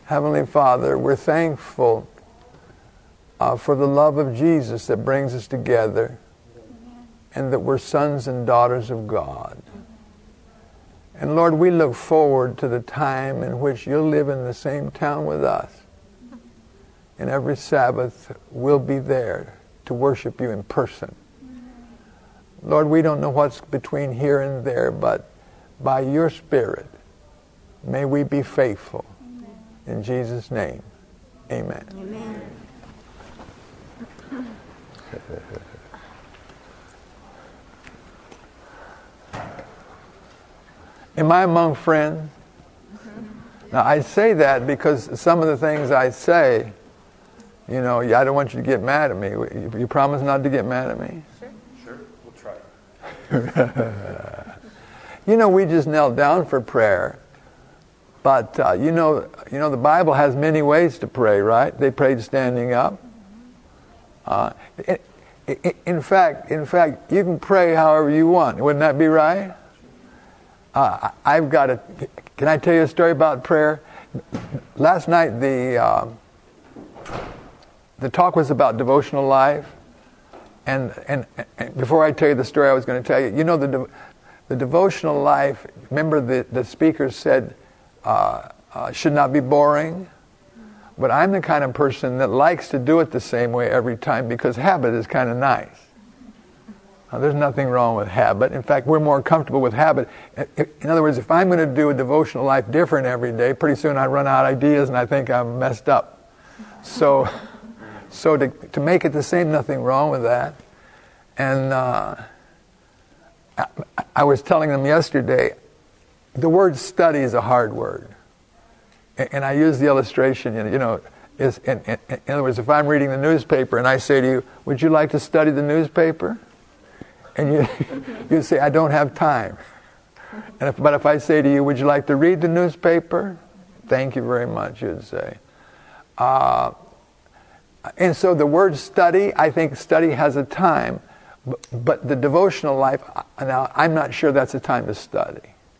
Heavenly Father, we're thankful for the love of Jesus that brings us together, and that we're sons and daughters of God. And Lord, we look forward to the time in which you'll live in the same town with us. And every Sabbath we'll be there to worship you in person. Lord, we don't know what's between here and there, but by your Spirit, may we be faithful. In Jesus' name, amen. Amen. Am I among friends? Now, I say that because some of the things I say, I don't want you to get mad at me. You promise not to get mad at me? Sure. We'll try. We just knelt down for prayer. But, the Bible has many ways to pray, right? They prayed standing up. In fact, you can pray however you want. Wouldn't that be right? Can I tell you a story about prayer? Last night the talk was about devotional life, and before I tell you the story I was going to tell you, the devotional life, remember the speaker said should not be boring, but I'm the kind of person that likes to do it the same way every time because habit is kind of nice. Now, there's nothing wrong with habit. In fact, we're more comfortable with habit. In other words, if I'm going to do a devotional life different every day, pretty soon I run out of ideas and I think I'm messed up. So to make it the same, nothing wrong with that. And I was telling them yesterday, the word study is a hard word. And I use the illustration, in other words, if I'm reading the newspaper and I say to you, would you like to study the newspaper? And you say, I don't have time. But if I say to you, would you like to read the newspaper? Thank you very much, you'd say. And so the word study, I think study has a time. But the devotional life, now I'm not sure that's a time to study.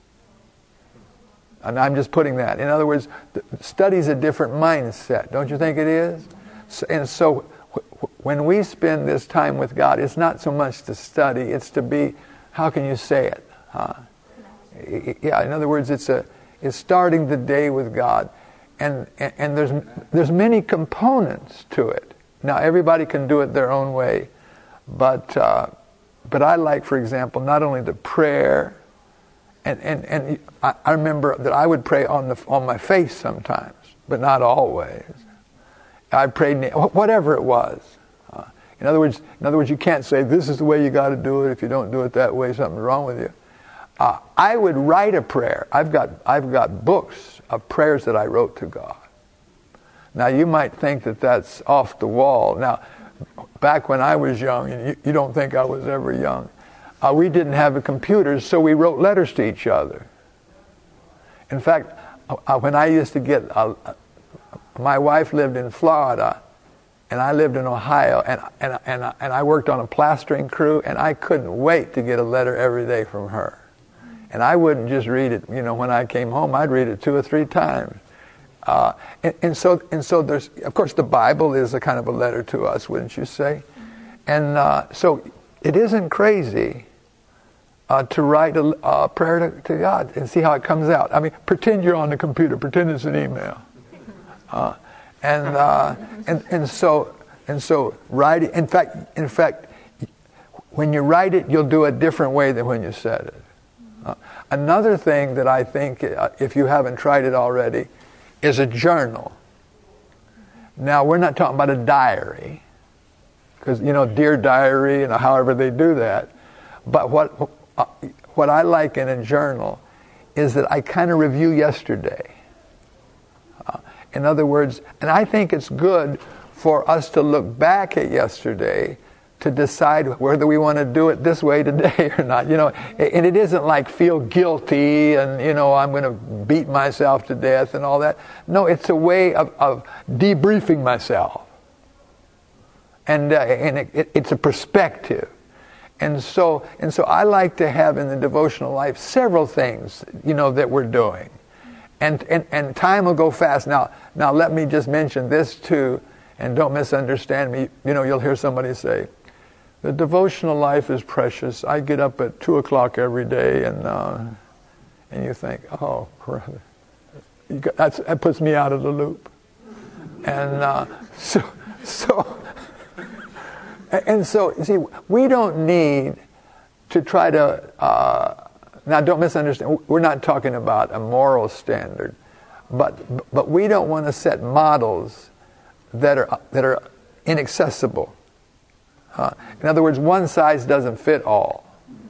And I'm just putting that. In other words, study's a different mindset. Don't you think it is? So when we spend this time with God, it's not so much to study, it's to be, how can you say it? Yeah, in other words, it's starting the day with God. And there's many components to it. Now, everybody can do it their own way. But I like, for example, not only the prayer, and I remember that I would pray on my face sometimes, but not always. I prayed whatever it was. In other words, you can't say this is the way you got to do it. If you don't do it that way, something's wrong with you. I would write a prayer. I've got books of prayers that I wrote to God. Now you might think that that's off the wall. Now, back when I was young, and you don't think I was ever young, we didn't have a computer, so we wrote letters to each other. In fact, when I used to get, my wife lived in Florida, and I lived in Ohio, and I worked on a plastering crew, and I couldn't wait to get a letter every day from her. And I wouldn't just read it, when I came home, I'd read it 2 or 3 times. And so there's, of course, the Bible is a kind of a letter to us, wouldn't you say? And so it isn't crazy to write a prayer to God and see how it comes out. I mean, pretend you're on the computer, pretend it's an email. And so write it. In fact, when you write it, you'll do it a different way than when you said it. Another thing that I think, if you haven't tried it already, is a journal. Now, we're not talking about a diary, because, Dear Diary, however they do that. But what I like in a journal is that I kind of review yesterday. In other words, and I think it's good for us to look back at yesterday to decide whether we want to do it this way today or not. And it isn't like feel guilty and, I'm going to beat myself to death and all that. No, it's a way of debriefing myself. And it's a perspective. And so I like to have in the devotional life several things, that we're doing. And time will go fast. Now let me just mention this too, and don't misunderstand me. You know, you'll hear somebody say, the devotional life is precious. I get up at 2 o'clock every day, and you think, oh, brother, that puts me out of the loop. And so, you see, we don't need to try to, now don't misunderstand, we're not talking about a moral standard, but we don't want to set models that are inaccessible. In other words, one size doesn't fit all.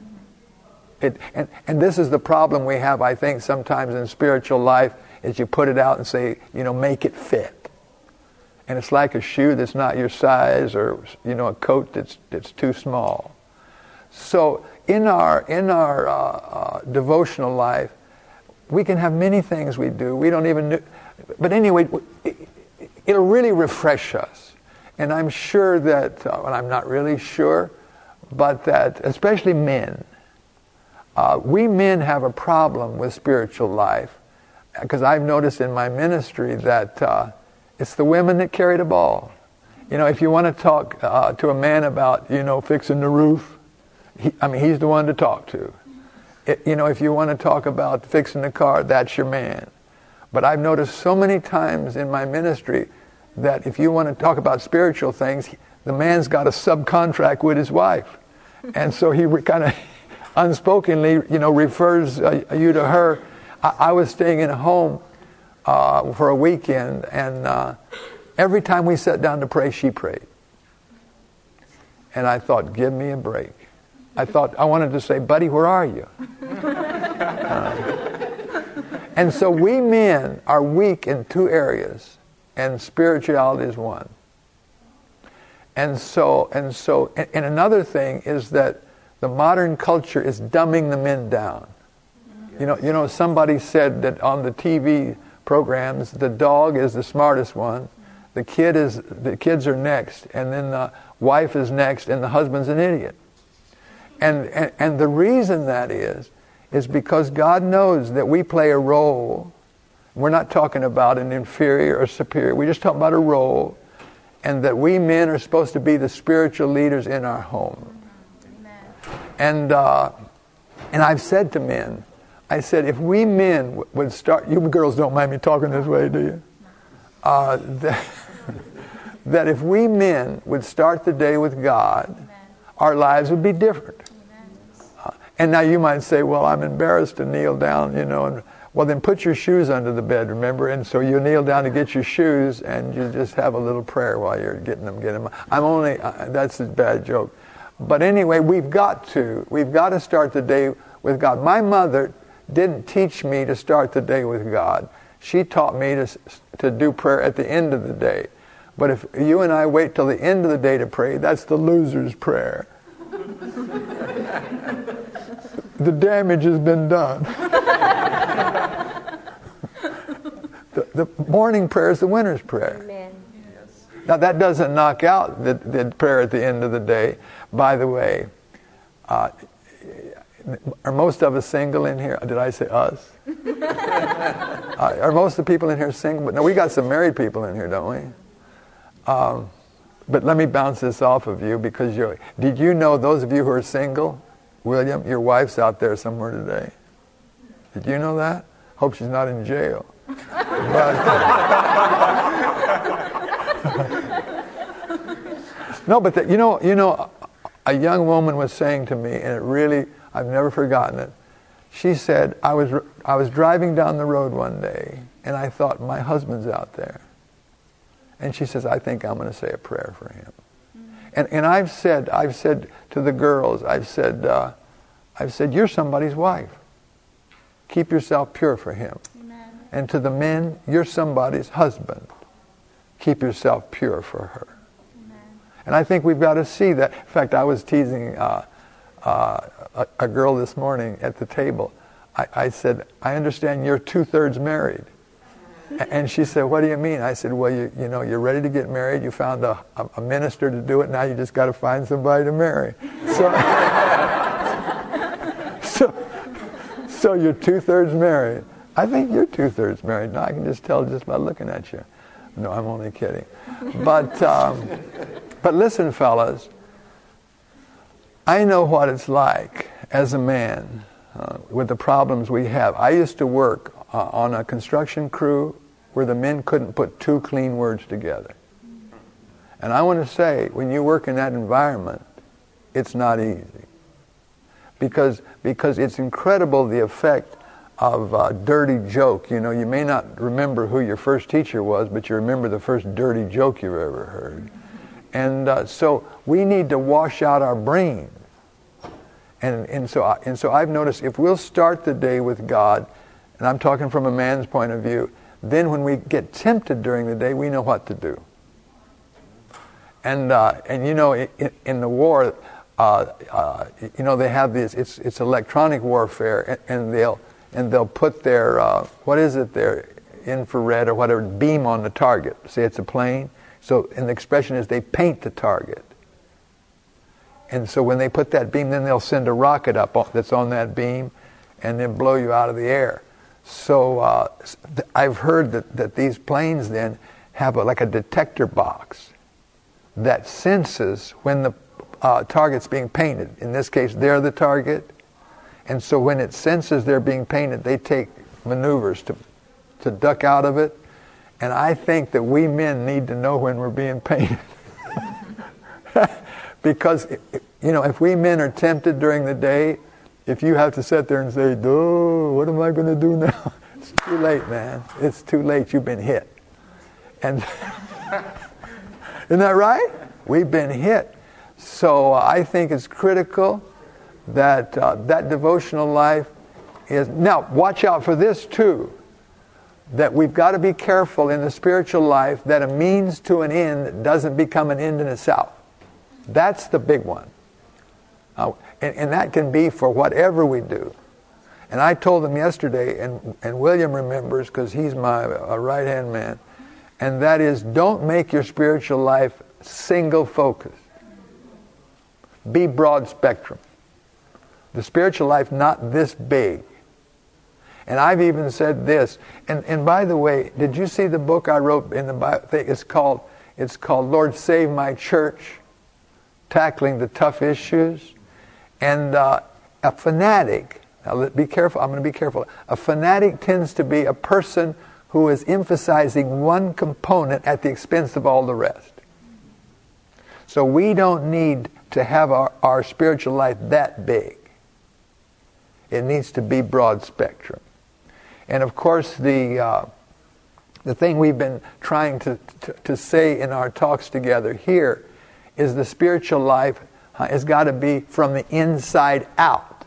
And this is the problem we have, I think, sometimes in spiritual life, is you put it out and say, you know, make it fit. And it's like a shoe that's not your size, or, you know, a coat that's too small. So in our devotional life, we can have many things we do. We don't even know. But anyway, it'll really refresh us. And I'm sure that, well, I'm not really sure, but that especially men, we men have a problem with spiritual life. Because I've noticed in my ministry that it's the women that carry the ball. You know, if you want to talk to a man about, you know, fixing the roof, he's the one to talk to. You know, if you want to talk about fixing the car, that's your man. But I've noticed so many times in my ministry that if you want to talk about spiritual things, the man's got a subcontract with his wife. And so he kind of unspokenly, you know, refers you to her. I was staying in a home for a weekend, and every time we sat down to pray, she prayed. And I thought, give me a break. I wanted to say, buddy, where are you? And so we men are weak in two areas, and spirituality is one. And another thing is that the modern culture is dumbing the men down. You know, somebody said that on the TV programs, the dog is the smartest one, the kids are next, and then the wife is next, and the husband's an idiot. And the reason that is because God knows that we play a role. We're not talking about an inferior or superior. We're just talking about a role, and that we men are supposed to be the spiritual leaders in our home. Amen. And I've said to men, I said, if we men would start, you girls don't mind me talking this way, do you? That if we men would start the day with God, amen, our lives would be different. And now you might say, well, I'm embarrassed to kneel down, you know, and well, then put your shoes under the bed, remember? And so you kneel down to get your shoes, and you just have a little prayer while you're getting them. That's a bad joke. But anyway, we've got to start the day with God. My mother didn't teach me to start the day with God. She taught me to do prayer at the end of the day. But if you and I wait till the end of the day to pray, that's the loser's prayer. The damage has been done. The morning prayer is the winner's prayer. Amen. Now that doesn't knock out the prayer at the end of the day. By the way, are most of us single in here? Did I say us? Are most of the people in here single? But no, we got some married people in here, don't we? But let me bounce this off of you, because did you know, those of you who are single, William, your wife's out there somewhere today? Did you know that? Hope she's not in jail. No, but you know, a young woman was saying to me, and it really, I've never forgotten it. She said, I was driving down the road one day, and I thought, my husband's out there. And she says, I think I'm going to say a prayer for him. And I've said to the girls, I've said, you're somebody's wife. Keep yourself pure for him. Amen. And to the men, you're somebody's husband. Keep yourself pure for her. Amen. And I think we've got to see that. In fact, I was teasing a girl this morning at the table. I said, I understand you're 2/3 married. And she said, what do you mean? I said, well, you know, you're ready to get married. You found a minister to do it. Now you just got to find somebody to marry. So you're 2/3 married. I think you're 2/3 married. No, I can just tell just by looking at you. No, I'm only kidding. But listen, fellas, I know what it's like as a man with the problems we have. I used to work on a construction crew where the men couldn't put two clean words together. And I want to say, when you work in that environment, it's not easy. Because it's incredible the effect of a dirty joke. You know, you may not remember who your first teacher was, but you remember the first dirty joke you've ever heard. And so we need to wash out our brains. And so I've noticed if we'll start the day with God, and I'm talking from a man's point of view, then when we get tempted during the day, we know what to do. And you know, in the war, you know, they have this. It's electronic warfare, and they'll put their what is it? Their infrared or whatever beam on the target. Say it's a plane. So, and the expression is they paint the target. And so when they put that beam, then they'll send a rocket up that's on that beam, and then blow you out of the air. So I've heard that these planes then have like a detector box that senses when the target's being painted. In this case, they're the target. And so when it senses they're being painted, they take maneuvers to duck out of it. And I think that we men need to know when we're being painted. Because, you know, if we men are tempted during the day, if you have to sit there and say, "Oh, what am I going to do now?" It's too late, man. It's too late. You've been hit. And isn't that right? We've been hit. So I think it's critical that that devotional life is... Now, watch out for this too, that we've got to be careful in the spiritual life that a means to an end doesn't become an end in itself. That's the big one. And that can be for whatever we do. And I told them yesterday, and William remembers because he's my right-hand man, and that is, don't make your spiritual life single focused. Be broad spectrum. The spiritual life not this big. And I've even said this, and by the way, did you see the book I wrote in the Bible? It's called Lord Save My Church, Tackling the Tough Issues. And a fanatic, now be careful, I'm going to be careful. A fanatic tends to be a person who is emphasizing one component at the expense of all the rest. So we don't need to have our spiritual life that big. It needs to be broad spectrum. And of course, the thing we've been trying to say in our talks together here is the spiritual life has got to be from the inside out.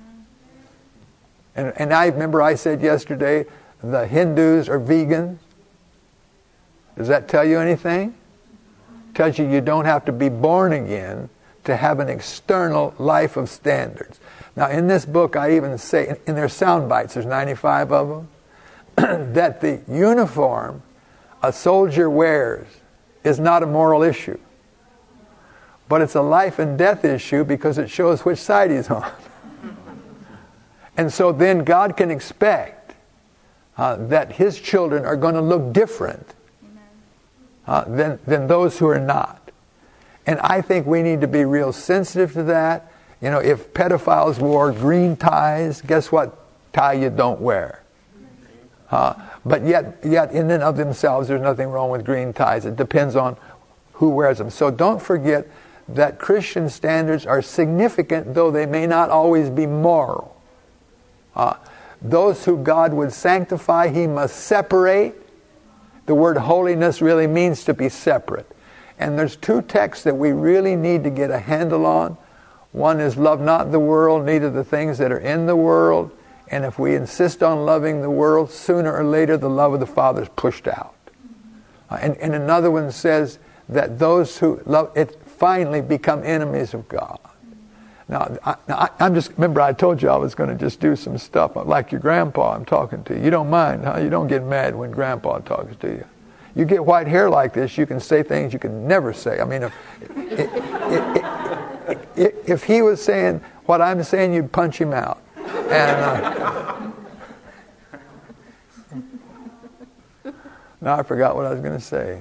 And I remember I said yesterday, the Hindus are vegans. Does that tell you anything? It tells you don't have to be born again to have an external life of standards. Now in this book I even say, in their sound bites, there's 95 of them, that the uniform a soldier wears is not a moral issue. But it's a life and death issue because it shows which side he's on. And so then God can expect that His children are going to look different than those who are not. And I think we need to be real sensitive to that. You know, if pedophiles wore green ties, guess what tie you don't wear? But yet in and of themselves, there's nothing wrong with green ties. It depends on who wears them. So don't forget that Christian standards are significant, though they may not always be moral. Those who God would sanctify, He must separate. The word holiness really means to be separate. And there's two texts that we really need to get a handle on. One is, love not the world, neither the things that are in the world. And if we insist on loving the world, sooner or later the love of the Father is pushed out. And another one says that those who love it finally become enemies of God. Now, I'm just, remember I told you I was going to just do some stuff like your grandpa I'm talking to. You don't mind, huh? You don't get mad when grandpa talks to you. You get white hair like this, you can say things you can never say. I mean, if he was saying what I'm saying, you'd punch him out. And Now I forgot what I was going to say.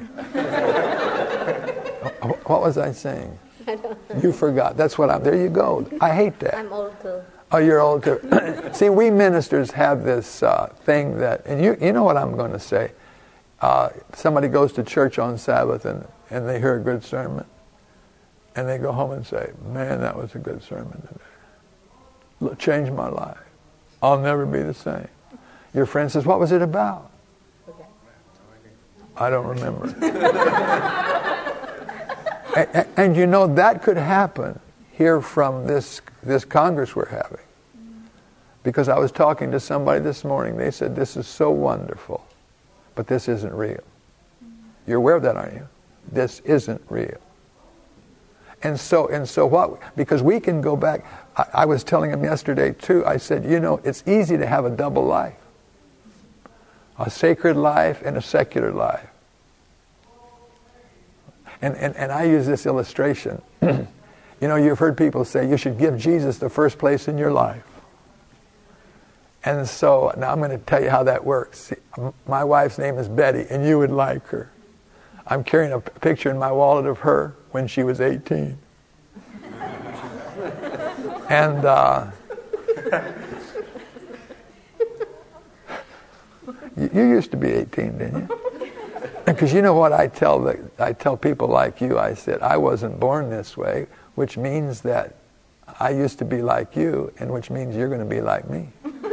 What was I saying? I don't know. You forgot. That's what there you go. I hate that. I'm old too. Oh, you're old too. See, we ministers have this thing that, and you know what I'm going to say. Somebody goes to church on Sabbath and they hear a good sermon. And they go home and say, man, that was a good sermon today. Changed my life. I'll never be the same. Your friend says, what was it about? Okay. I don't remember. and you know, that could happen here from this Congress we're having. Because I was talking to somebody this morning. They said, this is so wonderful, but this isn't real. You're aware of that, aren't you? This isn't real. And so what? Because we can go back. I was telling him yesterday too. I said, you know, it's easy to have a double life. A sacred life and a secular life. And I use this illustration. You know, you've heard people say you should give Jesus the first place in your life. And so now I'm going to tell you how that works. See, my wife's name is Betty, and you would like her. I'm carrying a picture in my wallet of her when she was 18. And you used to be 18, didn't you? Because you know what I tell people like you, I said, I wasn't born this way, which means that I used to be like you, and which means you're going to be like me.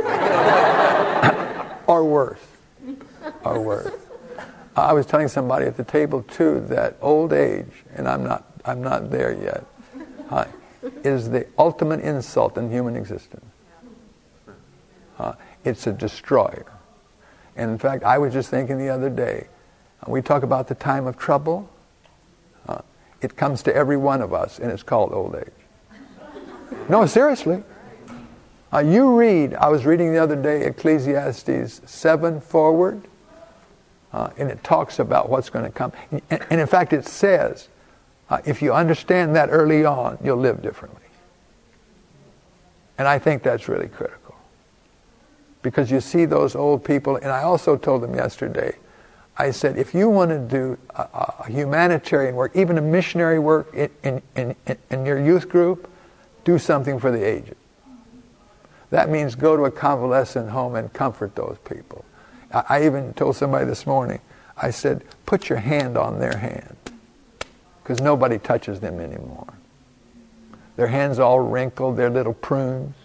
Or worse. Or worse. I was telling somebody at the table too that old age, and I'm not there yet, is the ultimate insult in human existence. It's a destroyer. And in fact, I was just thinking the other day, we talk about the time of trouble. It comes to every one of us, and it's called old age. No, seriously. You read, I was reading the other day Ecclesiastes 7 forward, and it talks about what's going to come. And in fact, it says, if you understand that early on, you'll live differently. And I think that's really critical. Because you see those old people, and I also told them yesterday, I said, if you want to do a humanitarian work, even a missionary work in your youth group, do something for the aged. That means go to a convalescent home and comfort those people. I even told somebody this morning, I said, put your hand on their hand. Because nobody touches them anymore. Their hands all wrinkled, they're little prunes,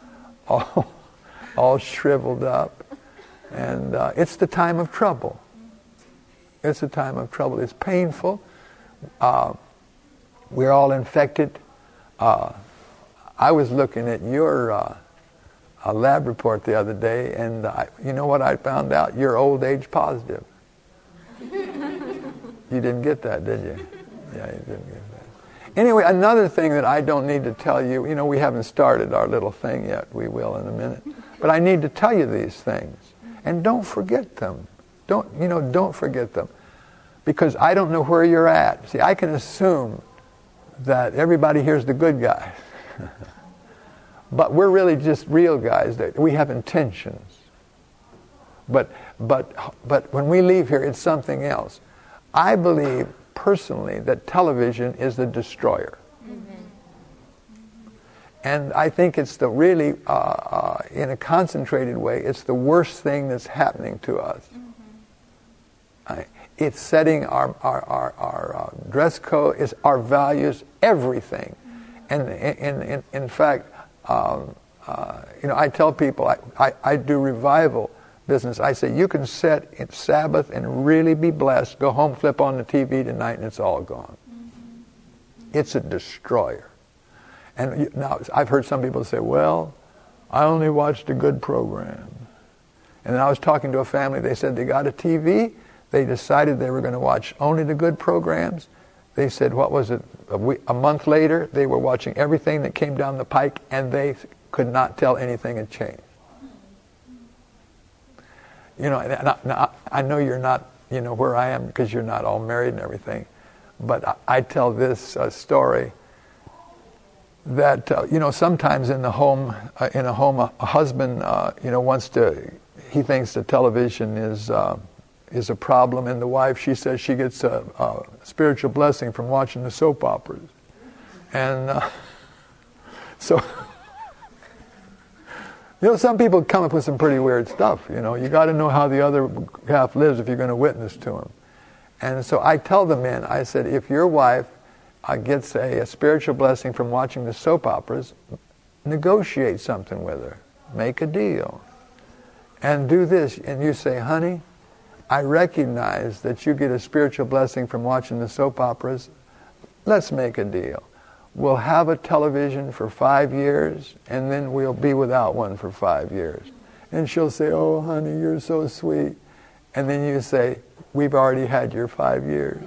all shriveled up. And it's the time of trouble. It's a time of trouble. It's painful. We're all infected. I was looking at your lab report the other day, and you know what I found out? You're old age positive. You didn't get that, did you? Yeah, you didn't get that. Anyway, another thing that I don't need to tell you, you know, we haven't started our little thing yet. We will in a minute. But I need to tell you these things. And don't forget them. Don't forget them. Because I don't know where you're at. See, I can assume that everybody here's the good guys. But we're really just real guys. That we have intentions. But when we leave here, it's something else. I believe personally that television is the destroyer. Mm-hmm. And I think it's the really, in a concentrated way, it's the worst thing that's happening to us. Mm-hmm. It's setting our dress code, it's our values, everything. Mm-hmm. And in fact, I tell people, I do revival business. I say, you can set in Sabbath and really be blessed. Go home, flip on the TV tonight, and it's all gone. Mm-hmm. It's a destroyer. And now, I've heard some people say, well, I only watched a good program. And then I was talking to a family, they said they got a TV, they decided they were going to watch only the good programs. They said, what was it, a month later, they were watching everything that came down the pike, and they could not tell anything had changed. You know, now, I know you're not, where I am because you're not all married and everything. But I tell this story that, sometimes in a home, a husband, he thinks the television is is a problem, and the wife, she says she gets a spiritual blessing from watching the soap operas. And so, some people come up with some pretty weird stuff. You got to know how the other half lives if you're going to witness to them. And so I tell the men, I said, if your wife gets a spiritual blessing from watching the soap operas, negotiate something with her. Make a deal. And do this. And you say, honey, I recognize that you get a spiritual blessing from watching the soap operas. Let's make a deal. We'll have a television for 5 years, and then we'll be without one for 5 years. And she'll say, oh, honey, you're so sweet. And then you say, we've already had your 5 years.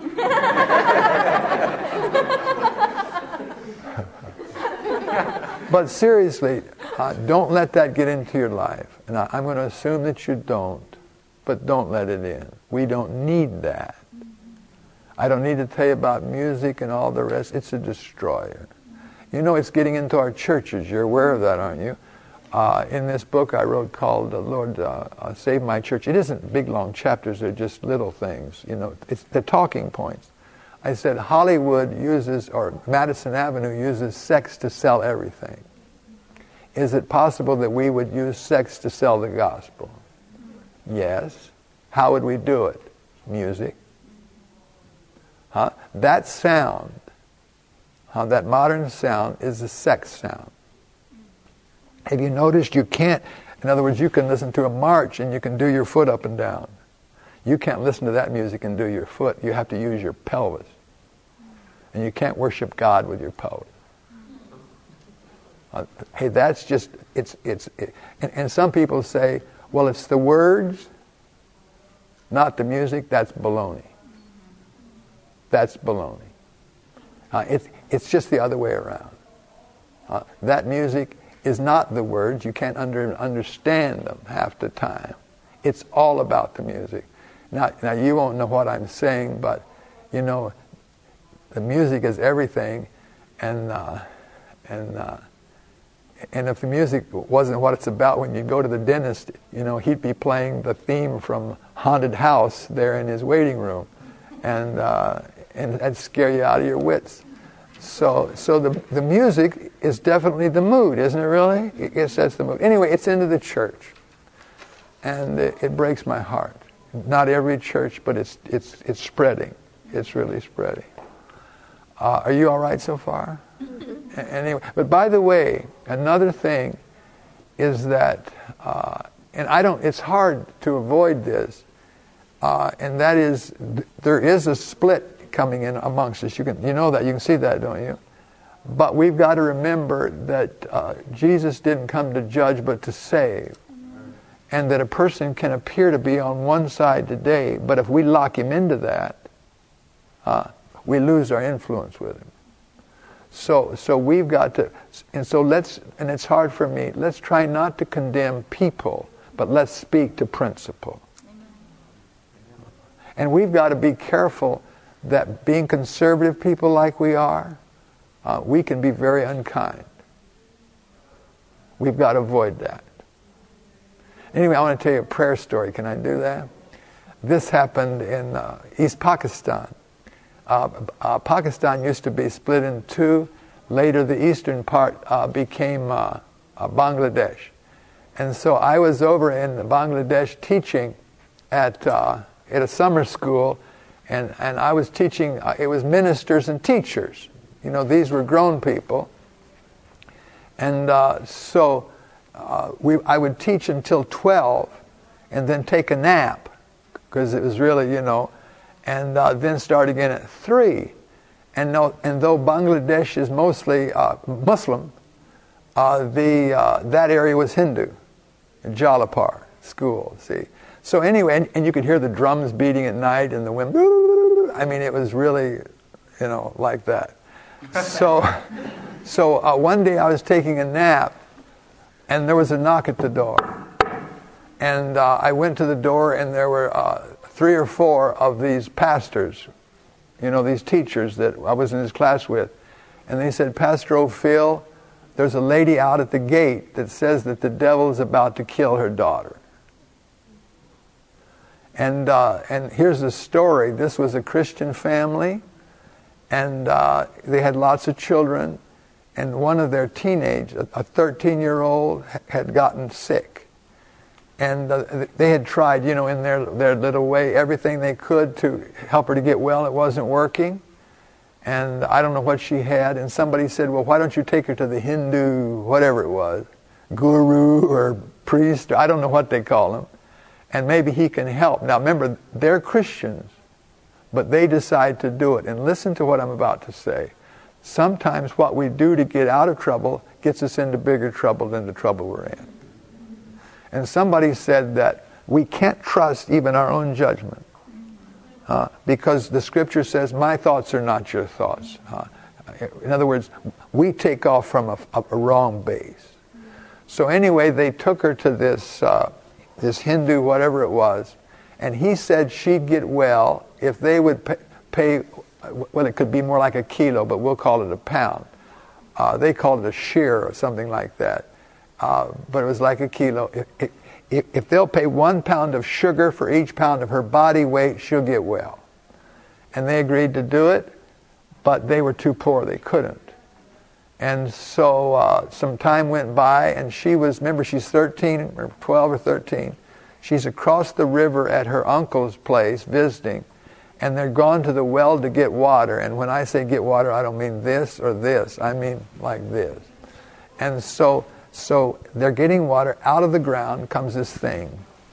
But seriously, don't let that get into your life. And I'm going to assume that you don't, but don't let it in. We don't need that. I don't need to tell you about music and all the rest. It's a destroyer. It's getting into our churches. You're aware of that, aren't you? In this book I wrote called Lord, Save My Church. It isn't big, long chapters. They're just little things. It's the talking points. I said Hollywood uses, or Madison Avenue uses sex to sell everything. Is it possible that we would use sex to sell the gospel? Yes. How would we do it? Music. That sound, that modern sound is a sex sound. Have you noticed you can't, in other words, you can listen to a march and you can do your foot up and down. You can't listen to that music and do your foot. You have to use your pelvis. And you can't worship God with your pelvis. Hey, that's just, and some people say, well, it's the words, not the music. That's baloney. That's baloney. It's just the other way around. That music is not the words. You can't understand them half the time. It's all about the music. Now you won't know what I'm saying, but the music is everything, and if the music wasn't what it's about, when you go to the dentist, he'd be playing the theme from Haunted House there in his waiting room, and that'd scare you out of your wits. So the music is definitely the mood, isn't it really? It sets the mood. Anyway, it's into the church, and it breaks my heart. Not every church, but it's spreading. It's really spreading. Are you all right so far? Anyway, but by the way, another thing is that, and it's hard to avoid this, and that is, there is a split coming in amongst us. You know that, you can see that, don't you? But we've got to remember that Jesus didn't come to judge, but to save. And that a person can appear to be on one side today, but if we lock him into that, we lose our influence with him. So we've got to, and it's hard for me, let's try not to condemn people, but let's speak to principle. And we've got to be careful that being conservative people like we are, we can be very unkind. We've got to avoid that. Anyway, I want to tell you a prayer story. Can I do that? This happened in East Pakistan. Pakistan used to be split in two. Later, the eastern part became Bangladesh. And so I was over in Bangladesh teaching at a summer school, and I was teaching, it was ministers and teachers. These were grown people. And I would teach until 12 and then take a nap, because it was really, and then start again at 3. And though Bangladesh is mostly Muslim, that area was Hindu, Jalapur school, see. So anyway, and you could hear the drums beating at night and the wind, I mean, it was really, like that. So one day I was taking a nap, and there was a knock at the door. And I went to the door, and there were 3 or 4 of these pastors, these teachers that I was in this class with. And they said, Pastor O'Phil, there's a lady out at the gate that says that the devil is about to kill her daughter. And here's the story. This was a Christian family, and they had lots of children, and one of their a 13-year-old, had gotten sick. And they had tried, in their little way, everything they could to help her to get well. It wasn't working. And I don't know what she had. And somebody said, well, why don't you take her to the Hindu, whatever it was, guru or priest, I don't know what they call him, and maybe he can help. Now remember, they're Christians, but they decide to do it. And listen to what I'm about to say. Sometimes what we do to get out of trouble gets us into bigger trouble than the trouble we're in. And somebody said that we can't trust even our own judgment. Because the scripture says, my thoughts are not your thoughts. In other words, we take off from a wrong base. So anyway, they took her to this Hindu, whatever it was, and he said she'd get well if they would pay, well, it could be more like a kilo, but we'll call it a pound. They called it a shear or something like that. But it was like a kilo. If they'll pay 1 pound of sugar for each pound of her body weight, she'll get well. And they agreed to do it, but they were too poor. They couldn't. And so some time went by, and she was, remember, she's 13 or 12 or 13. She's across the river at her uncle's place visiting, and they're gone to the well to get water. And when I say get water, I don't mean this or this. I mean like this. And so they're getting water. Out of the ground comes this thing,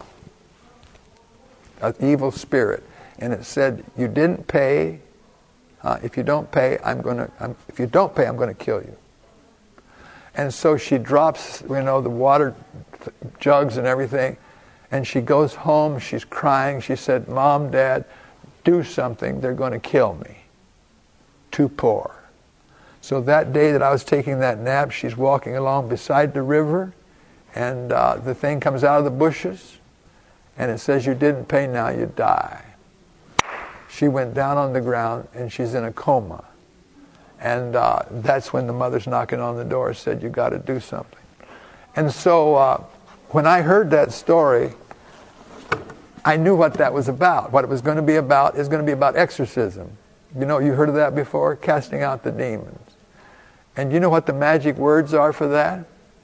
an evil spirit, and it said, "You didn't pay. If you don't pay, I'm going to kill you." And so she drops, the water jugs and everything, and she goes home. She's crying. She said, "Mom, Dad, do something. They're going to kill me. Too poor." So that day that I was taking that nap, she's walking along beside the river, and the thing comes out of the bushes, and it says, "You didn't pay, now you die." She went down on the ground, and she's in a coma. And that's when the mother's knocking on the door, said, "You got to do something." And so when I heard that story, I knew what that was about. What it was going to be about is going to be about exorcism. You heard of that before? Casting out the demons. And you know what the magic words are for that?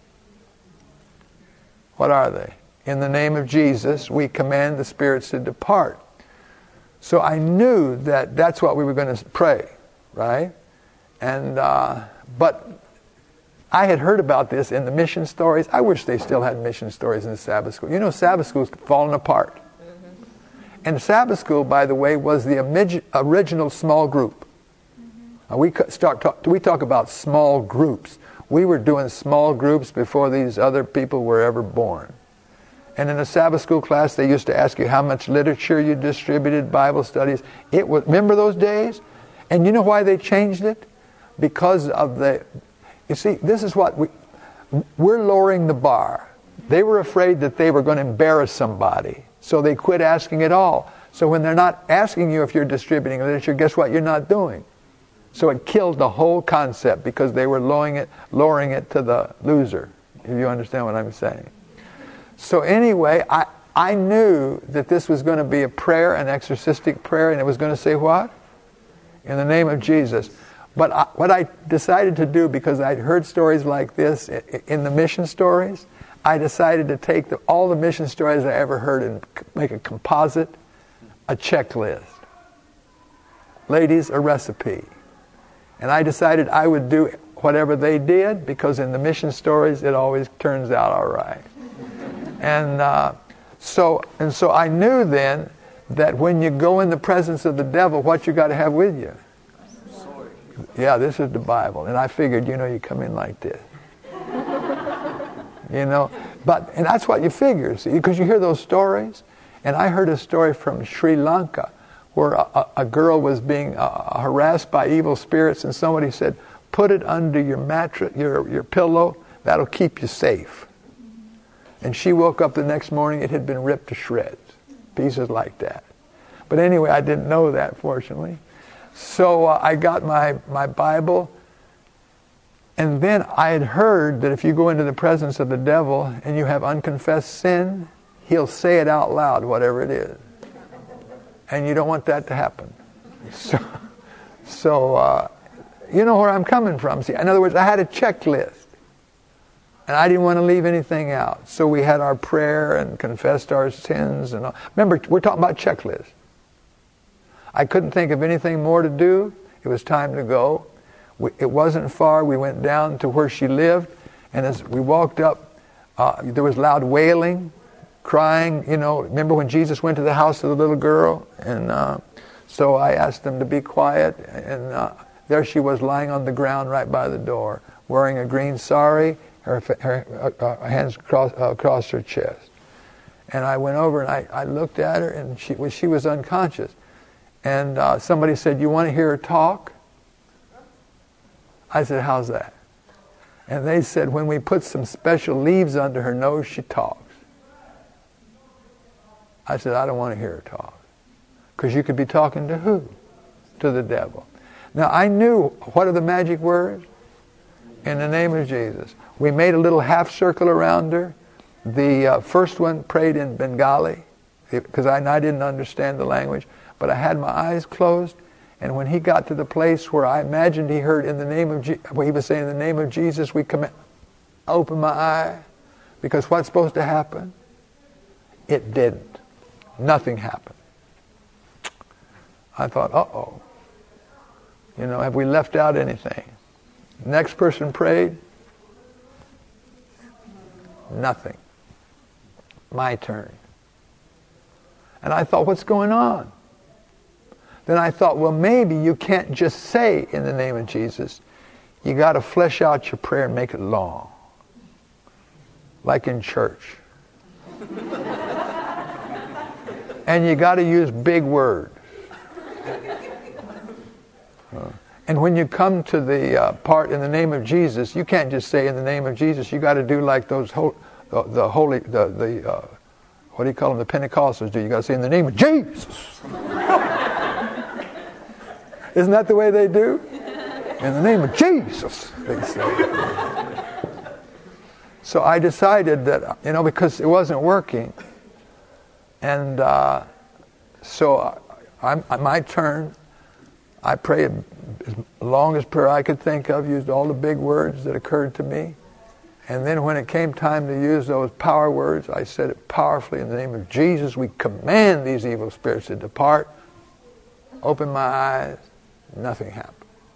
What are they? In the name of Jesus, we command the spirits to depart. So I knew that that's what we were going to pray, right? And but I had heard about this in the mission stories. I wish they still had mission stories in the Sabbath school. Sabbath school's fallen apart. Mm-hmm. And Sabbath school, by the way, was the original small group. We talk about small groups. We were doing small groups before these other people were ever born. And in a Sabbath school class, they used to ask you how much literature you distributed, Bible studies. Remember those days? And you know why they changed it? Because of you see, this is what we're lowering the bar. They were afraid that they were going to embarrass somebody, so they quit asking at all. So when they're not asking you if you're distributing literature, guess what? You're not doing. So it killed the whole concept because they were lowering it to the loser, if you understand what I'm saying. So anyway, I knew that this was going to be a prayer, an exorcistic prayer, and it was going to say what? In the name of Jesus. But what I decided to do, because I'd heard stories like this in the mission stories, I decided to take all the mission stories I ever heard and make a composite, a checklist. Ladies, a recipe. And I decided I would do whatever they did, because in the mission stories it always turns out all right. And so I knew then that when you go in the presence of the devil, what you got to have with you? Yeah, this is the Bible. And I figured, you come in like this. And that's what you figure, see, because you hear those stories. And I heard a story from Sri Lanka where a girl was being harassed by evil spirits, and somebody said, "Put it under your mattress, your pillow, that'll keep you safe." And she woke up the next morning, it had been ripped to shreds, pieces like that. But anyway, I didn't know that, fortunately. So I got my Bible, and then I had heard that if you go into the presence of the devil and you have unconfessed sin, he'll say it out loud, whatever it is. And you don't want that to happen. So you know where I'm coming from. See, in other words, I had a checklist. And I didn't want to leave anything out. So we had our prayer and confessed our sins and all. Remember, we're talking about checklists. I couldn't think of anything more to do. It was time to go. It wasn't far. We went down to where she lived. And as we walked up, there was loud wailing, crying. You know, remember when Jesus went to the house of the little girl? And so I asked them to be quiet. And there she was lying on the ground right by the door, wearing a green sari, her hands across her chest. And I went over and I looked at her, and she was unconscious. And somebody said, "You want to hear her talk?" I said, "How's that?" And they said, "When we put some special leaves under her nose, she talks." I said, "I don't want to hear her talk." Because you could be talking to who? To the devil. Now I knew, what are the magic words? In the name of Jesus. We made a little half circle around her. The first one prayed in Bengali, because I didn't understand the language, but I had my eyes closed, and when he got to the place where I imagined he heard in the name of he was saying, "In the name of Jesus, we command," I opened my eye, because what's supposed to happen? It didn't. Nothing happened. I thought, uh-oh. You know, have we left out anything? Next person prayed. Nothing. My turn. And I thought, what's going on? Then I thought, well, maybe you can't just say in the name of Jesus. You got to flesh out your prayer and make it long. Like in church. And you got to use big words. And when you come to the part in the name of Jesus, you can't just say in the name of Jesus. You got to do like those what do you call them? The Pentecostals do. You got to say in the name of Jesus. Isn't that the way they do? In the name of Jesus, they say. So I decided that, you know, because it wasn't working, and so my turn. I prayed as long as prayer I could think of, used all the big words that occurred to me. And then when it came time to use those power words, I said it powerfully. In the name of Jesus, we command these evil spirits to depart. Opened my eyes, nothing happened.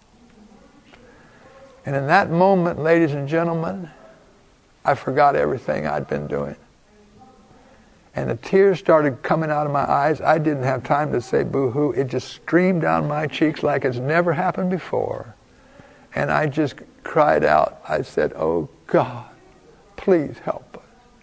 And in that moment, ladies and gentlemen, I forgot everything I'd been doing. And the tears started coming out of my eyes. I didn't have time to say boo-hoo. It just streamed down my cheeks like it's never happened before. And I just cried out. I said, "Oh God, please help us."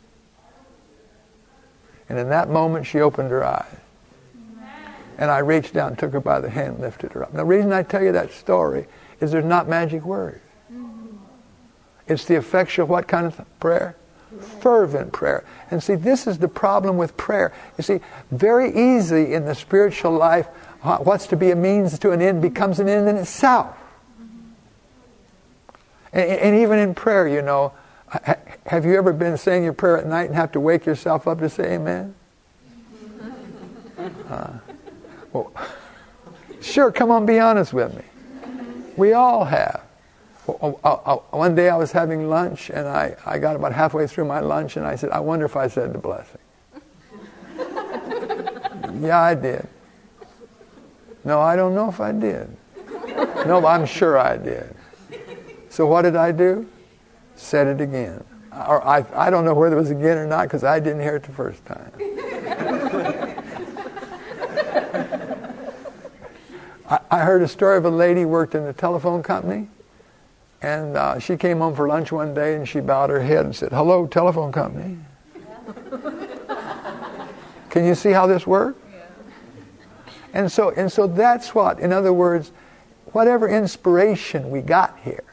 And in that moment, she opened her eyes. And I reached down, took her by the hand, and lifted her up. Now, the reason I tell you that story is there's not magic words. It's the effectual what kind of prayer? Fervent prayer. And see, this is the problem with prayer. You see, very easy in the spiritual life, what's to be a means to an end becomes an end in itself. And even in prayer, you know, have you ever been saying your prayer at night and have to wake yourself up to say amen? Well, sure, come on, be honest with me. We all have. One day I was having lunch, and I got about halfway through my lunch, and I said, "I wonder if I said the blessing." Yeah, I did. No, I don't know if I did. No, but I'm sure I did. So what did I do? Said it again. Or I don't know whether it was again or not, because I didn't hear it the first time. I heard a story of a lady who worked in a telephone company. And she came home for lunch one day, and she bowed her head and said, "Hello, telephone company." Can you see how this works? Yeah. And so that's what, in other words, whatever inspiration we got here,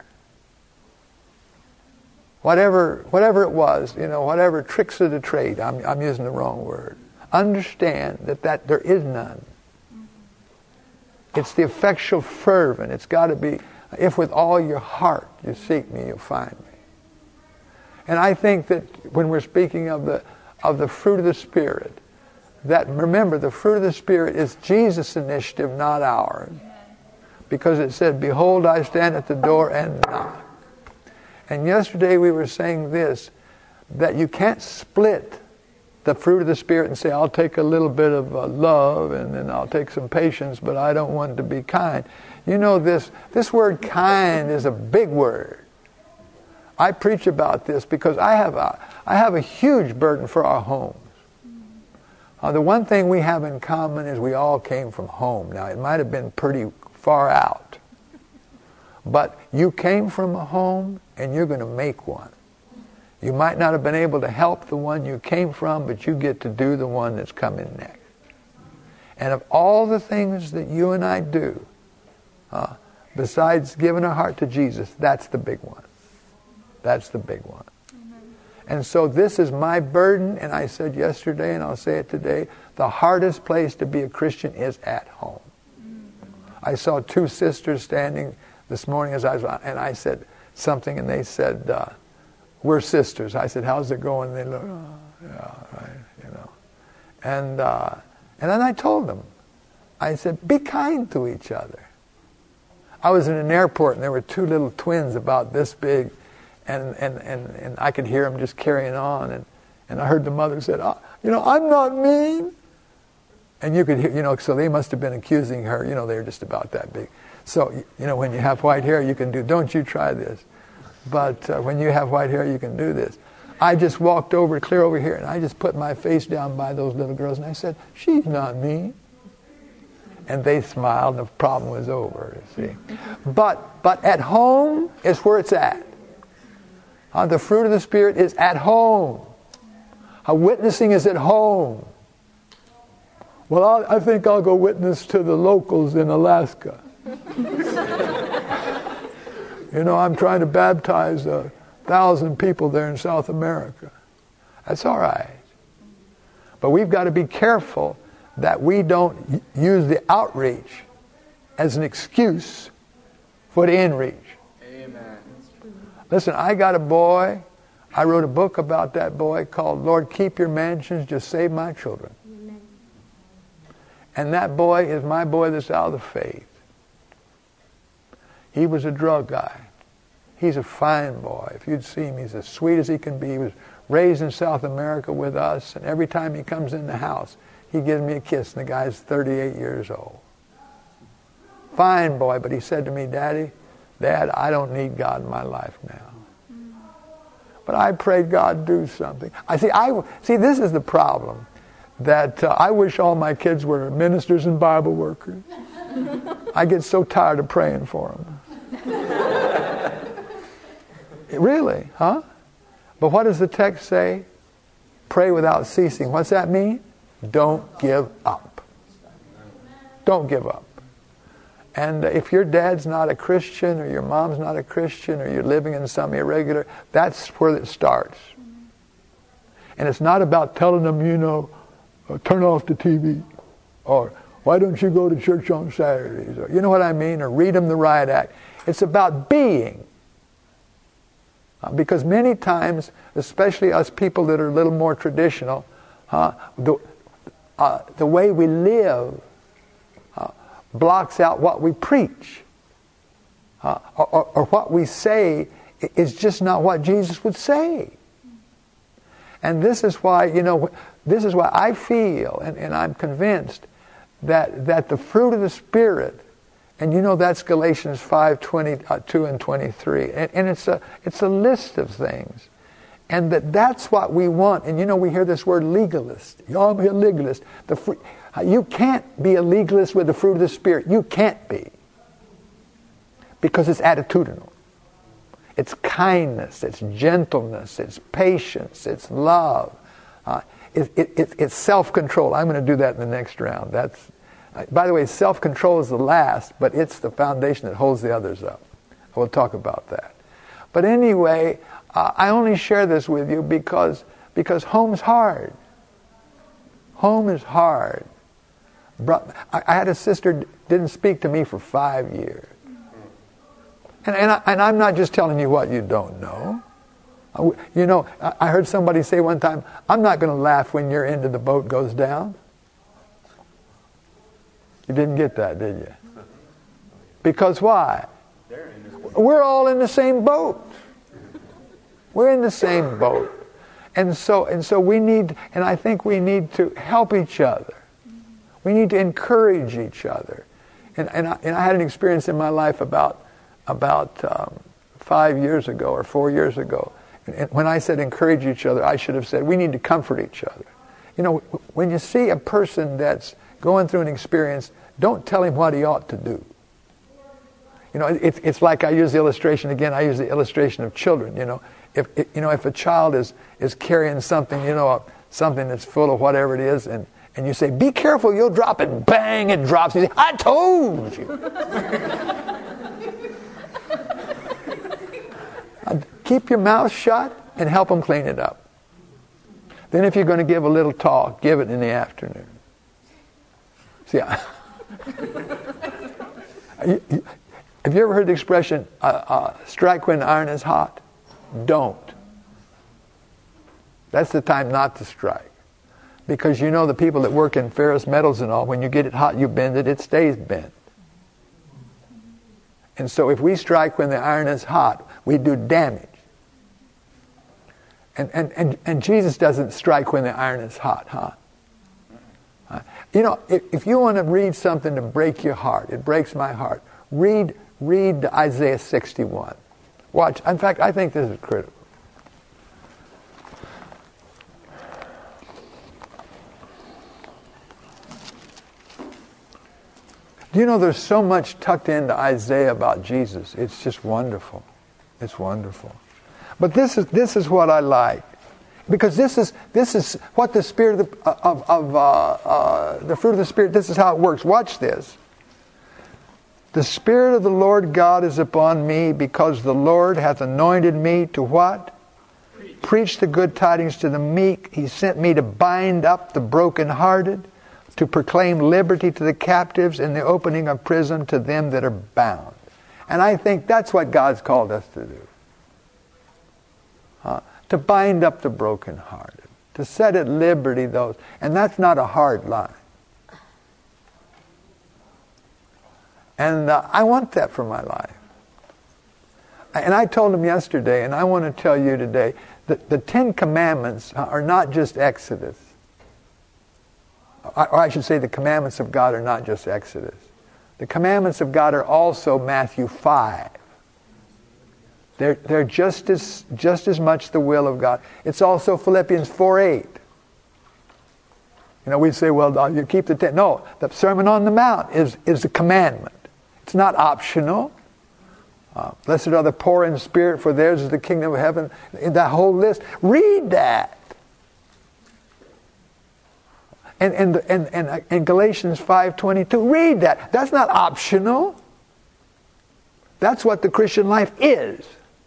whatever it was, you know, whatever tricks of the trade, I'm using the wrong word. Understand that there is none. It's the effectual fervent. It's got to be. If with all your heart you seek me, you'll find me. And I think that when we're speaking of the fruit of the Spirit, that, remember, the fruit of the Spirit is Jesus' initiative, not ours. Because it said, behold, I stand at the door and knock. And yesterday we were saying this, that you can't split the fruit of the Spirit and say, I'll take a little bit of love and then I'll take some patience, but I don't want to be kind. You know, this word kind is a big word. I preach about this because I have a huge burden for our homes. The one thing we have in common is we all came from home. Now, it might have been pretty far out, but you came from a home and you're going to make one. You might not have been able to help the one you came from, but you get to do the one that's coming next. And of all the things that you and I do, besides giving our heart to Jesus, that's the big one. That's the big one. Amen. And so this is my burden, and I said yesterday, and I'll say it today, the hardest place to be a Christian is at home. I saw two sisters standing this morning and I said something, and they said, we're sisters. I said, how's it going? And they looked, oh, yeah, right, you know. And then I told them, I said, be kind to each other. I was in an airport, and there were two little twins about this big, and I could hear them just carrying on, and I heard the mother said, oh, you know, I'm not mean. And you could hear, you know, so they must have been accusing her, you know, they were just about that big. So, you know, when you have white hair, you can do, don't you try this. But when you have white hair, you can do this. I just walked clear over here, and I just put my face down by those little girls, and I said, she's not mean. And they smiled, and the problem was over, you see. But at home is where it's at. The fruit of the Spirit is at home. Witnessing is at home. Well, I think I'll go witness to the locals in Alaska. You know, I'm trying to baptize 1,000 people there in South America. That's all right. But we've got to be careful that we don't use the outreach as an excuse for the inreach. Amen. Listen, I got a boy. I wrote a book about that boy called Lord, Keep Your Mansions, Just Save My Children. Amen. And that boy is my boy that's out of the faith. He was a drug guy. He's a fine boy. If you'd see him, he's as sweet as he can be. He was raised in South America with us, and every time he comes in the house, he gives me a kiss, and the guy's 38 years old. Fine boy, but he said to me, Dad, I don't need God in my life now. But I prayed God do something. See, this is the problem, that I wish all my kids were ministers and Bible workers. I get so tired of praying for them. Really, huh? But what does the text say? Pray without ceasing. What's that mean? Don't give up. Don't give up. And if your dad's not a Christian, or your mom's not a Christian, or you're living in some irregular, that's where it starts. And it's not about telling them, you know, turn off the TV, or why don't you go to church on Saturdays, or you know what I mean, or read them the riot act. It's about being. Because many times, especially us people that are a little more traditional, the way we live blocks out what we preach. Or what we say is just not what Jesus would say. And this is why, you know, this is why I feel, and I'm convinced, that the fruit of the Spirit, and you know that's Galatians 5:22 and 23, and it's a list of things, and that's what we want. And you know, we hear this word legalist. Y'all be a legalist. You can't be a legalist with the fruit of the Spirit. You can't be, because it's attitudinal. It's kindness, it's gentleness, it's patience, it's love. It's self-control. I'm going to do that in the next round. By the way, self-control is the last, but it's the foundation that holds the others up. We'll talk about that. But anyway, I only share this with you because home's hard. Home is hard. I had a sister didn't speak to me for 5 years. And I'm not just telling you what you don't know. You know, I heard somebody say one time, I'm not going to laugh when your end of the boat goes down. You didn't get that, did you? Because why? We're all in the same boat. We're in the same boat. And so we need, and I think we need to help each other. We need to encourage each other. And I had an experience in my life about 5 years ago or 4 years ago. And when I said encourage each other, I should have said we need to comfort each other. You know, when you see a person that's going through an experience, don't tell him what he ought to do. You know, it's like I use the illustration again. I use the illustration of children. You know, if a child is carrying something, something that's full of whatever it is, and you say, "Be careful, you'll drop it." Bang! It drops. You say, "I told you." Keep your mouth shut and help them clean it up. Then, if you're going to give a little talk, give it in the afternoon. See, have you ever heard the expression, strike when the iron is hot? Don't. That's the time not to strike. Because you know the people that work in ferrous metals and all, when you get it hot, you bend it, it stays bent. And so if we strike when the iron is hot, we do damage. And Jesus doesn't strike when the iron is hot, huh? You know, if you want to read something to break your heart, it breaks my heart, read Isaiah 61. Watch. In fact, I think this is critical. Do you know there's so much tucked into Isaiah about Jesus? It's just wonderful. It's wonderful. But this is what I like, because this is what the Spirit the fruit of the Spirit. This is how it works. Watch this. The Spirit of the Lord God is upon me, because the Lord hath anointed me to what? Preach the good tidings to the meek. He sent me to bind up the brokenhearted, to proclaim liberty to the captives, and the opening of prison to them that are bound. And I think that's what God's called us to do. To bind up the brokenhearted, to set at liberty those. And that's not a hard line. And I want that for my life. And I told him yesterday, and I want to tell you today, that the 10 Commandments are not just Exodus. Or I should say the commandments of God are not just Exodus. The commandments of God are also Matthew 5. They're just as much the will of God. It's also Philippians 4:8. You know, we say, well, you keep the 10. No, the Sermon on the Mount is a commandment. It's not optional. Blessed are the poor in spirit, for theirs is the kingdom of heaven. That whole list. Read that. And Galatians 5:22. Read that. That's not optional. That's what the Christian life is.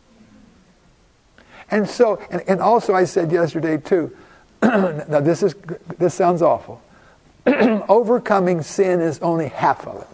And so, and also I said yesterday too, now this sounds awful. Overcoming sin is only half of it.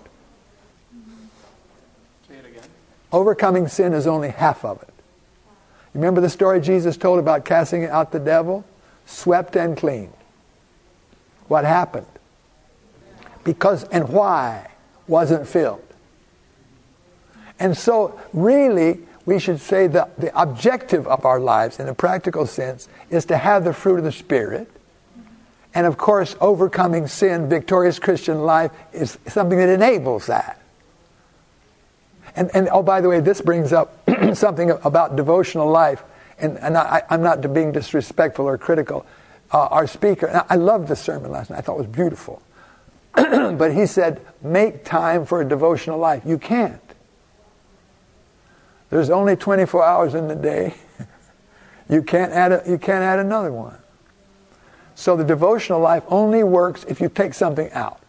Say it again. Overcoming sin is only half of it. You remember the story Jesus told about casting out the devil? Swept and cleaned. What happened? Because, and why? Wasn't filled. And so, really, we should say that the objective of our lives, in a practical sense, is to have the fruit of the Spirit. And of course, overcoming sin, victorious Christian life, is something that enables that. And oh, by the way, this brings up something about devotional life. And I'm not being disrespectful or critical. Our speaker, and I loved the sermon last night. I thought it was beautiful. But he said, make time for a devotional life. You can't. There's only 24 hours in the day. You can't add another one. So the devotional life only works if you take something out.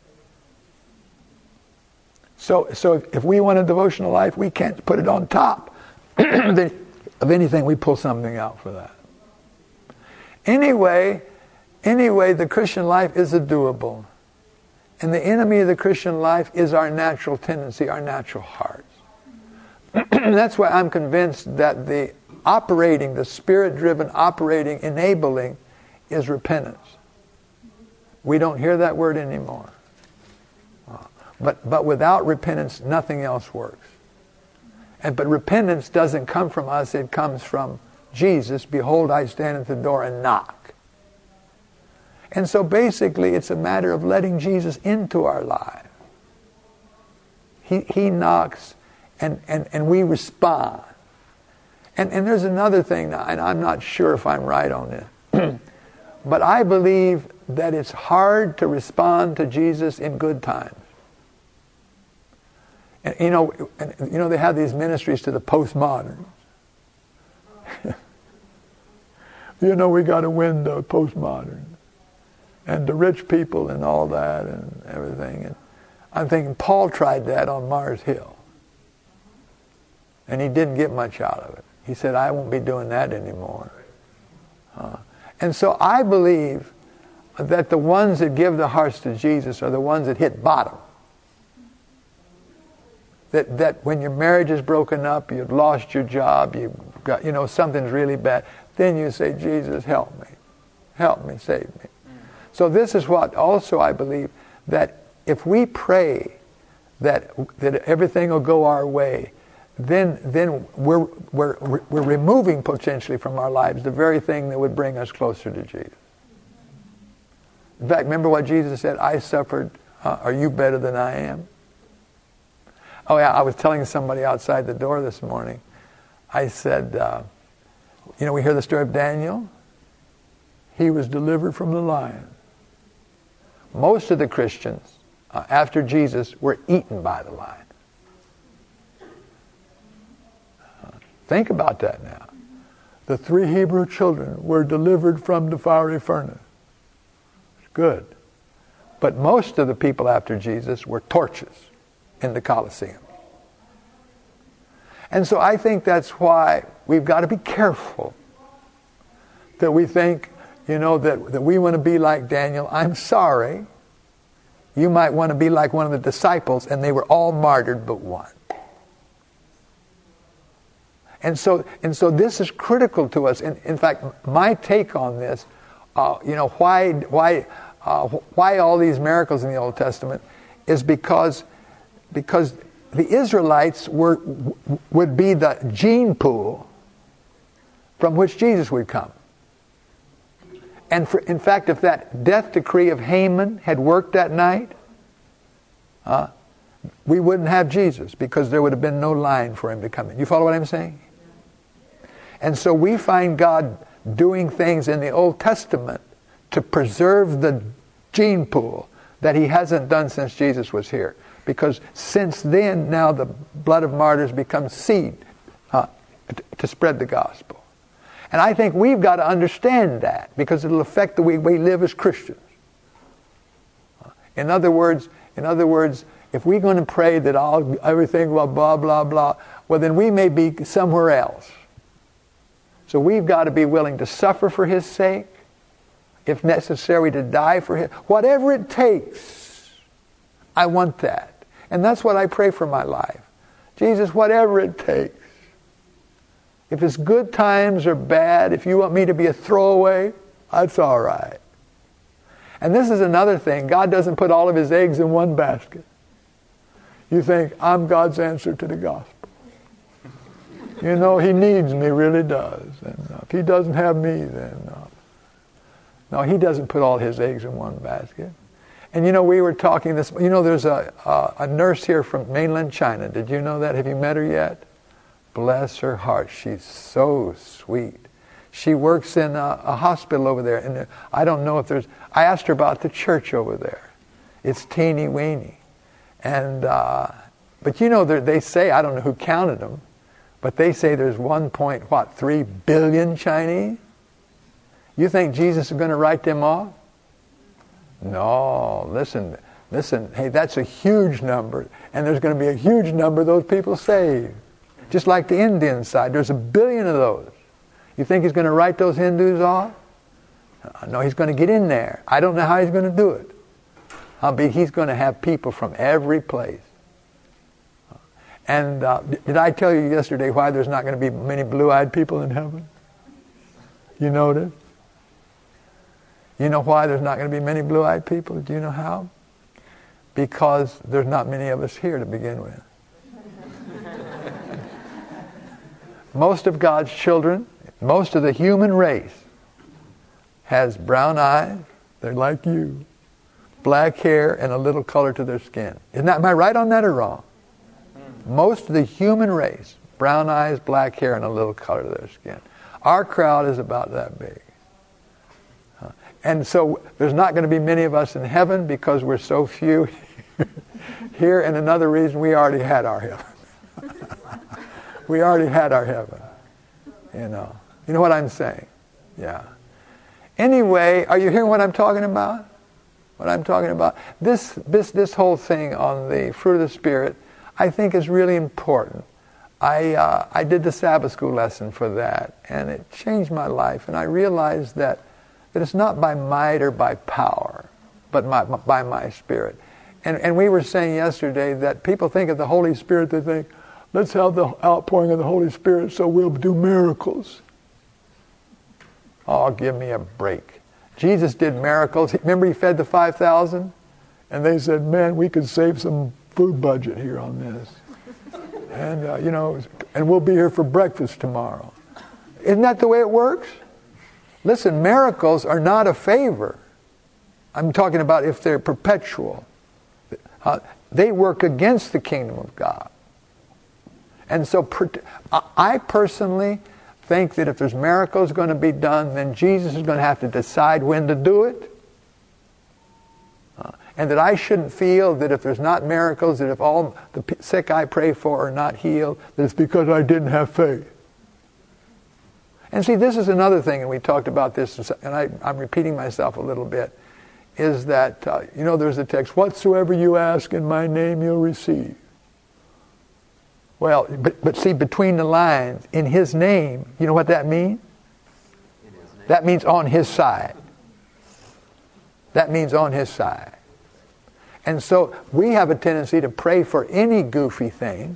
So if we want a devotional life, we can't put it on top of anything. We pull something out for that. Anyway, the Christian life is a doable. And the enemy of the Christian life is our natural tendency, our natural hearts. That's why I'm convinced that the Spirit-driven operating, enabling, is repentance. We don't hear that word anymore. But without repentance, nothing else works. But repentance doesn't come from us, it comes from Jesus. Behold, I stand at the door and knock. And so basically it's a matter of letting Jesus into our lives. He knocks and we respond. And there's another thing now, and I'm not sure if I'm right on this, but I believe that it's hard to respond to Jesus in good times. And you know they have these ministries to the postmoderns. We got to win the postmoderns and the rich people and all that and everything. And I'm thinking Paul tried that on Mars Hill, and he didn't get much out of it. He said, I won't be doing that anymore. And so I believe that the ones that give their hearts to Jesus are the ones that hit bottom. That when your marriage is broken up, you've lost your job, you've got, something's really bad, then you say, Jesus, help me, save me. So this is what also I believe, that if we pray that everything will go our way, then we're removing potentially from our lives the very thing that would bring us closer to Jesus. In fact, remember what Jesus said, I suffered, are you better than I am? Oh yeah, I was telling somebody outside the door this morning, I said, we hear the story of Daniel. He was delivered from the lion. Most of the Christians, after Jesus, were eaten by the lion. Think about that now. The 3 Hebrew children were delivered from the fiery furnace. Good. But most of the people after Jesus were torches in the Colosseum. And so I think that's why we've got to be careful that we think, that we want to be like Daniel. I'm sorry. You might want to be like one of the disciples, and they were all martyred but one. And so this is critical to us. And in fact, my take on this, why all these miracles in the Old Testament is because the Israelites would be the gene pool from which Jesus would come. And in fact, if that death decree of Haman had worked that night, we wouldn't have Jesus, because there would have been no line for him to come in. You follow what I'm saying? And so we find God doing things in the Old Testament to preserve the gene pool that he hasn't done since Jesus was here. Because since then, now the blood of martyrs becomes seed to spread the gospel. And I think we've got to understand that, because it'll affect the way we live as Christians. In other words, if we're going to pray that everything will blah, blah, blah, well, then we may be somewhere else. So we've got to be willing to suffer for his sake, if necessary to die for him. Whatever it takes, I want that. And that's what I pray for my life. Jesus, whatever it takes. If it's good times or bad, if you want me to be a throwaway, that's all right. And this is another thing. God doesn't put all of his eggs in one basket. You think, I'm God's answer to the gospel. He needs me, really does. And if he doesn't have me, then no, he doesn't put all his eggs in one basket. And we were talking this, there's a nurse here from mainland China. Did you know that? Have you met her yet? Bless her heart. She's so sweet. She works in a hospital over there. And I don't know if I asked her about the church over there. It's teeny weeny. And, but they say, I don't know who counted them, but they say there's 1.3 billion Chinese? You think Jesus is going to write them off? No, listen, hey, that's a huge number, and there's going to be a huge number of those people saved. Just like the Indian side, there's 1 billion of those. You think he's going to write those Hindus off? No, he's going to get in there. I don't know how he's going to do it. He's going to have people from every place. And did I tell you yesterday why there's not going to be many blue-eyed people in heaven? You noticed? You know why there's not going to be many blue-eyed people? Do you know how? Because there's not many of us here to begin with. Most of God's children, most of the human race, has brown eyes, they're like you, black hair, and a little color to their skin. Am I right on that or wrong? Most of the human race, brown eyes, black hair, and a little color to their skin. Our crowd is about that big. And so there's not going to be many of us in heaven because we're so few here. And another reason, we already had our heaven. We already had our heaven. You know what I'm saying? Yeah. Anyway, are you hearing what I'm talking about? What I'm talking about? This whole thing on the fruit of the Spirit, I think is really important. I did the Sabbath school lesson for that, and it changed my life. And I realized that it's not by might or by power, but by my Spirit. And we were saying yesterday that people think of the Holy Spirit, they think, let's have the outpouring of the Holy Spirit so we'll do miracles. Oh, give me a break. Jesus did miracles. Remember he fed the 5,000? And they said, man, we could save some food budget here on this. And, and we'll be here for breakfast tomorrow. Isn't that the way it works? Listen, miracles are not a favor. I'm talking about if they're perpetual. They work against the kingdom of God. And so I personally think that if there's miracles going to be done, then Jesus is going to have to decide when to do it. And that I shouldn't feel that if there's not miracles, that if all the sick I pray for are not healed, that it's because I didn't have faith. And see, this is another thing, and we talked about this, and I'm repeating myself a little bit, is that, there's a text, whatsoever you ask in my name, you'll receive. Well, but see, between the lines, in his name, you know what that means? That means on his side. That means on his side. And so we have a tendency to pray for any goofy thing.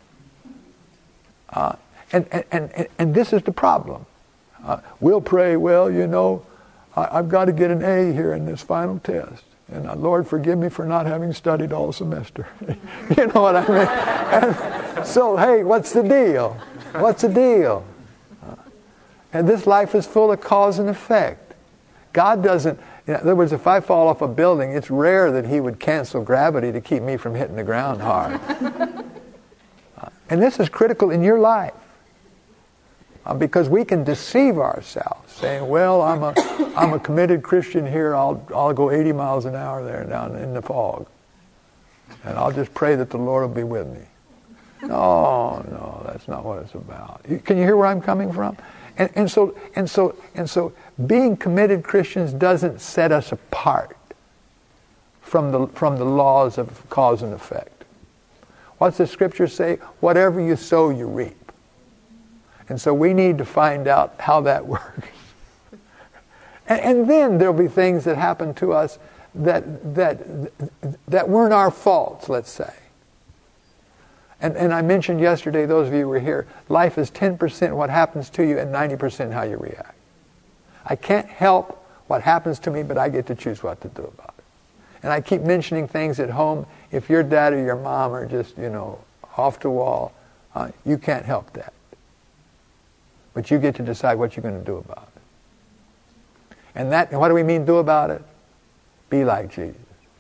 And this is the problem. We'll pray, I've got to get an A here in this final test. And Lord, forgive me for not having studied all semester. You know what I mean? And so, hey, what's the deal? What's the deal? And this life is full of cause and effect. God doesn't, in other words, if I fall off a building, it's rare that he would cancel gravity to keep me from hitting the ground hard. And this is critical in your life. Because we can deceive ourselves, saying, well, I'm a committed Christian here, I'll go 80 miles an hour there down in the fog. And I'll just pray that the Lord will be with me. No, that's not what it's about. Can you hear where I'm coming from? And so being committed Christians doesn't set us apart from the laws of cause and effect. What's the scripture say? Whatever you sow, you reap. And so we need to find out how that works. And then there'll be things that happen to us that weren't our faults, let's say. And I mentioned yesterday, those of you who were here, life is 10% what happens to you and 90% how you react. I can't help what happens to me, but I get to choose what to do about it. And I keep mentioning things at home. If your dad or your mom are just, off the wall, you can't help that. But you get to decide what you're going to do about it. And what do we mean do about it? Be like Jesus.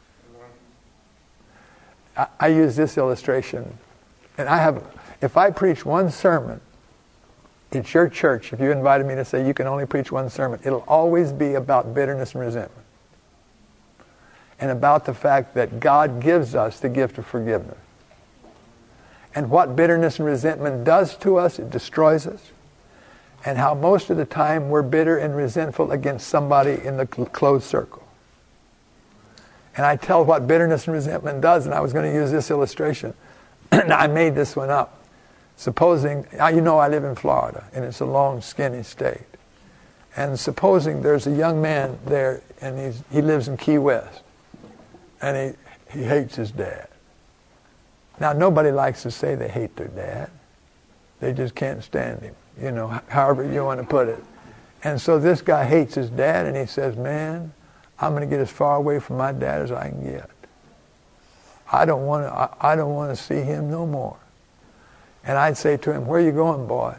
I use this illustration. And if I preach one sermon, it's your church, if you invited me to say you can only preach one sermon, it'll always be about bitterness and resentment. And about the fact that God gives us the gift of forgiveness. And what bitterness and resentment does to us, it destroys us. And how most of the time we're bitter and resentful against somebody in the closed circle. And I tell what bitterness and resentment does, and I was going to use this illustration. I made this one up. Supposing, I live in Florida, and it's a long, skinny state. And supposing there's a young man there, and he lives in Key West, and he hates his dad. Now, nobody likes to say they hate their dad. They just can't stand him. However you want to put it. And so this guy hates his dad, and he says, man, I'm going to get as far away from my dad as I can get. I don't want to see him no more. And I'd say to him, where are you going, boy?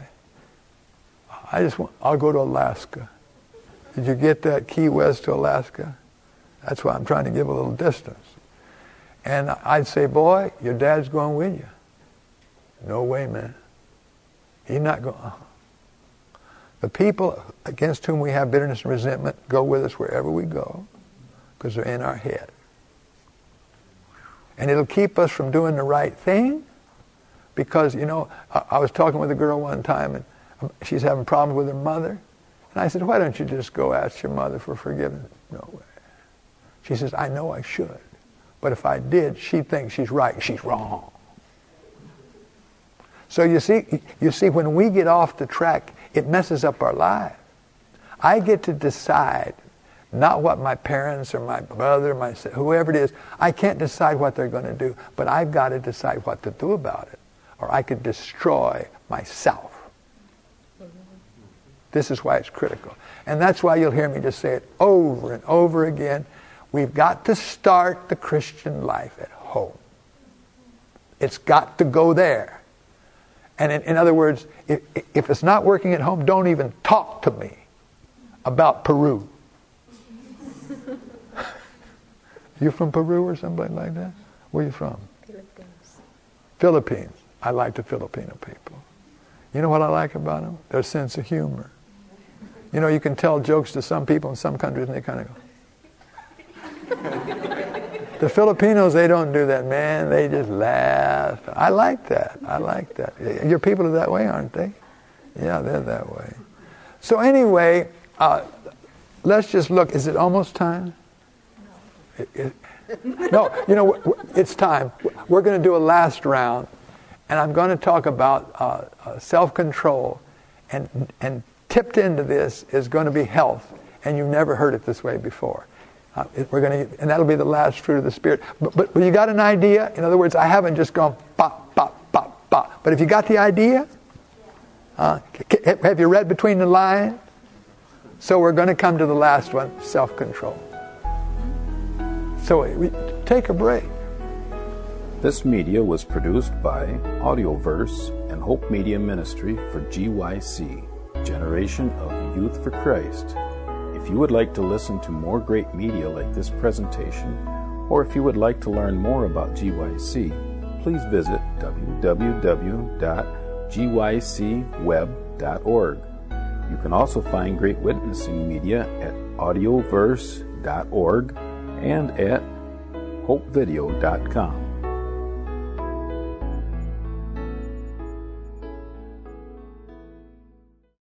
I'll go to Alaska. Did you get that? Key West to Alaska? That's why I'm trying to give a little distance. And I'd say, boy, your dad's going with you. No way, man. He's not going. The people against whom we have bitterness and resentment go with us wherever we go because they're in our head. And it'll keep us from doing the right thing because, I was talking with a girl one time and she's having problems with her mother. And I said, why don't you just go ask your mother for forgiveness? No way. She says, I know I should. But if I did, she'd think she's right. She's wrong. So you see, when we get off the track, it messes up our lives. I get to decide, not what my parents or my brother, whoever it is, I can't decide what they're going to do, but I've got to decide what to do about it, or I could destroy myself. This is why it's critical. And that's why you'll hear me just say it over and over again. We've got to start the Christian life at home. It's got to go there. And in other words, if it's not working at home, don't even talk to me about Peru. You from Peru or somebody like that? Where are you from? Philippines. I like the Filipino people. You know what I like about them? Their sense of humor. You can tell jokes to some people in some countries and they kind of go. The Filipinos, they don't do that, man. They just laugh. I like that. Your people are that way, aren't they? Yeah, they're that way. So anyway, let's just look. Is it almost time? No, it's time. We're going to do a last round, and I'm going to talk about self-control, and tipped into this is going to be health, and you've never heard it this way before. And that'll be the last fruit of the Spirit. But you got an idea? In other words, I haven't just gone pop, pop, pop, pop. But if you got the idea, have you read between the lines? So we're going to come to the last one, self-control. So we take a break. This media was produced by Audioverse and Hope Media Ministry for GYC, Generation of Youth for Christ. If you would like to listen to more great media like this presentation, or if you would like to learn more about GYC, please visit www.gycweb.org. You can also find great witnessing media at audioverse.org and at hopevideo.com.